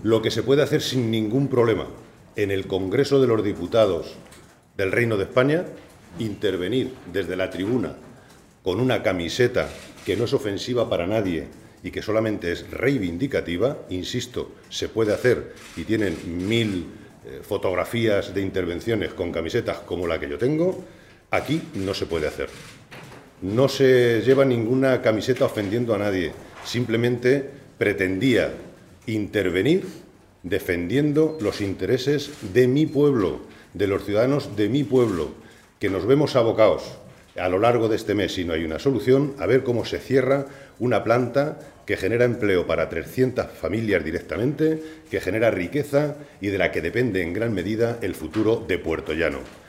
lo que se puede hacer sin ningún problema en el Congreso de los Diputados del Reino de España, intervenir desde la tribuna con una camiseta que no es ofensiva para nadie y que solamente es reivindicativa, insisto, se puede hacer y tienen 1000 fotografías de intervenciones con camisetas como la que yo tengo, aquí no se puede hacer. No se lleva ninguna camiseta ofendiendo a nadie, simplemente pretendía intervenir defendiendo los intereses de mi pueblo, de los ciudadanos de mi pueblo, que nos vemos abocados a lo largo de este mes, si no hay una solución, a ver cómo se cierra una planta que genera empleo para 300 familias directamente, que genera riqueza y de la que depende en gran medida el futuro de Puertollano.